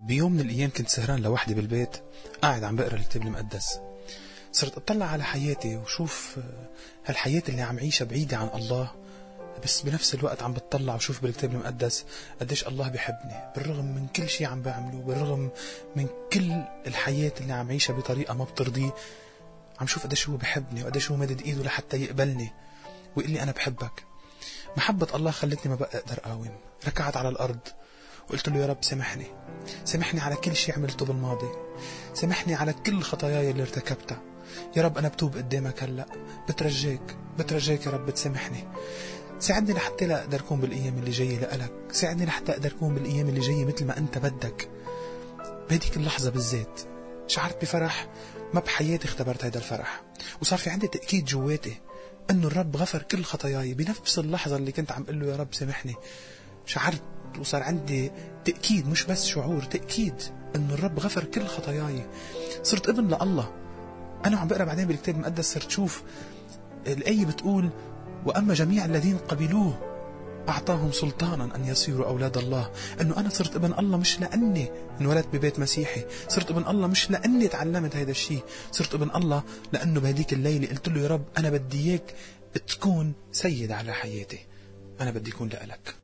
بيوم من الأيام كنت سهران لوحدي بالبيت، قاعد عم بقرأ الكتاب المقدس. صرت أطلع على حياتي وشوف هالحياة اللي عم عيشها بعيدة عن الله، بس بنفس الوقت عم بتطلع وشوف بالكتاب المقدس قديش الله بيحبني بالرغم من كل شيء عم بعمله، بالرغم من كل الحياة اللي عم عيشها بطريقة ما بترضيه. عم شوف قديش هو بيحبني وقديش هو مدد إيده لحتى يقبلني ويقول لي أنا بحبك. محبة الله خلتني ما بقى أقدر أقاوم. ركعت على الأرض وقلت له يا رب سامحني على كل شيء عملته بالماضي، سامحني على كل خطاياي اللي ارتكبتها. يا رب أنا بتوب قدامك هلأ، بترجاك يا رب تسامحني. ساعدني لحتى لا أقدر أكون بالأيام اللي جاية لألك، ساعدني لحتى أقدر أكون بالأيام اللي جاية مثل ما أنت بدك. بهديك اللحظة بالذات شعرت بفرح ما بحياتي اختبرت هيدا الفرح، وصار في عندي تأكيد جواتي أنه الرب غفر كل خطاياي. بنفس اللحظة اللي كنت عم قل له يا رب سامحني، شعرت وصار عندي تأكيد، مش بس شعور، تأكيد أنه الرب غفر كل خطاياي. صرت ابن لله. أنا عم بقرأ بعدين بالكتاب المقدس صرت شوف الآية بتقول وأما جميع الذين قبلوه أعطاهم سلطانا أن يصيروا أولاد الله. أنه أنا صرت ابن الله مش لأني انولدت ببيت مسيحي، صرت ابن الله مش لأني تعلمت هذا الشيء، صرت ابن الله لأنه بهديك الليلة قلت له يا رب أنا بدي إياك تكون سيد على حياتي، أنا بدي أكون لألك.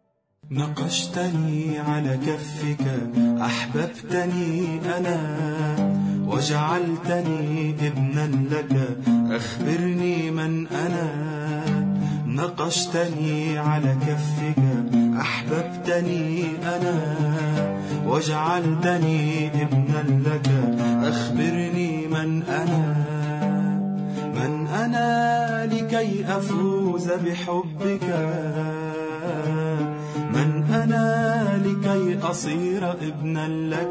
نقشتني على كفك أحببتني أنا وجعلتني ابنا لك، أخبرني من أنا. نقشتني على كفك أحببتني أنا وجعلتني ابنا لك، أخبرني من أنا. من أنا لكي أفوز بحبك، من أنا لكي أصير ابنا لك،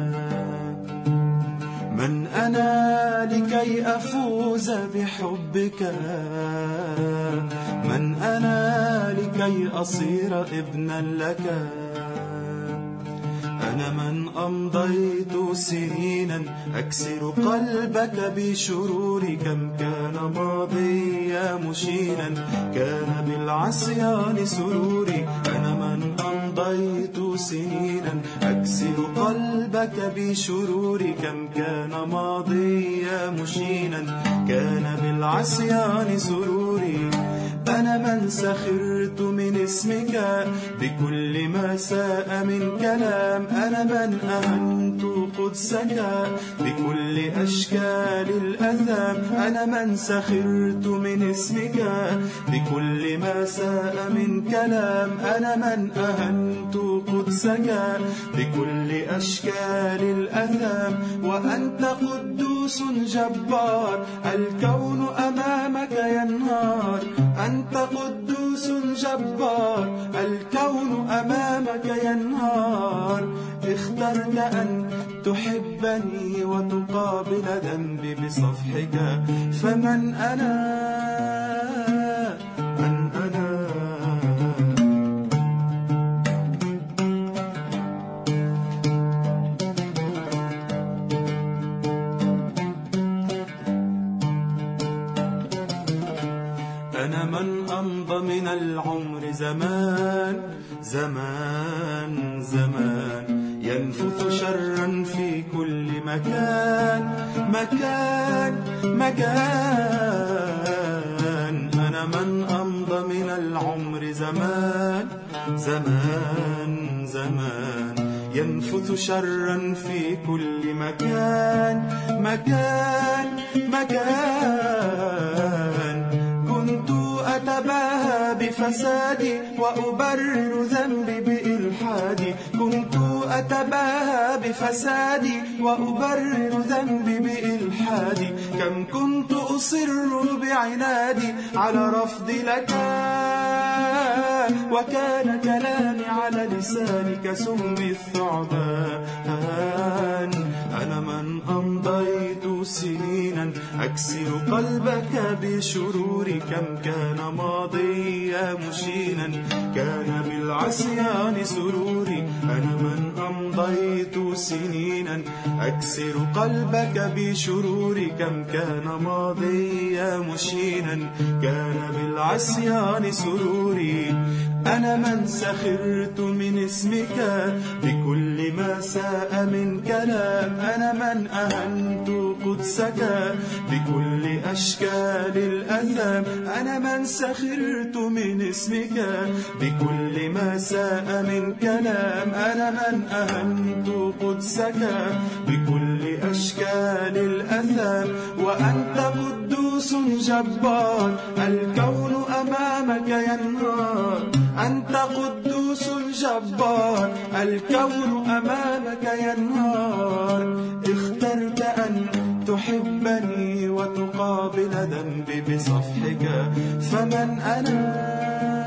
من أنا لكي أفوز بحبك، من أنا لكي أصير ابنا لك. أنا من أمضيت سنينا أكسر قلبك بشرور، كم كان ماضيا مشينا كان بالعصيان سروري. أنا من أمضيت سنينا أكسر قلبك بشرور، كم كان ماضيا مشينا كان بالعصيان سروري. أنا من سخرت من اسمك بكل ما ساء من كلام، أنا من أهنت قدسك بكل أشكال الأثام. أنا من سخرت من اسمك بكل ما ساء من كلام، أنا من أهنت قدسك بكل أشكال الأثام. وأنت قدوس جبار، الكون أمامك ينهار. أنت قدوس جبار، الكون أمامك ينهار. اخترت أن تحبني وتقابل ذنبي بصفحك، فمن أنا؟ من أنا؟ أنا من أمضى من العمر زمان زمان زمان، ينفث شرا في كل مكان مكان مكان. أنا من أمضى من العمر زمان زمان زمان، ينفث شرا في كل مكان مكان مكان. كنت أتباهى بفسادي وأبرر ذنبي بإلحادي، كنت أتباهى بفسادي وأبرر ذنبي بإلحادي. كم كنت أصر بعنادي على رفض لك، وكان كلامي على لساني كسم الثعبان. أنا من أمضيت سنينا أكسر قلبك بشرور، كم كان ماضيا مشينا كان بالعصيان سروري. أنا من أمضيت سنينا أكسر قلبك بشرور، كم كان ماضيا مشينا كان بالعصيان سروري. أنا من سخرت من اسمك بكل ما ساء من كلام. أنا من أهنت قدسك بكل أشكال الأثام. أنا من سخرت من اسمك بكل ما ساء من كلام. أنا من أهنت قدسك بكل أشكال الأثام. وأنت قدوس جبار الكون أمامك ينهار. أنت قدوس جبار الكون أمامك ينهار. اخترت أن تحبني وتقابل ذنبي بصفحك. فمن أنا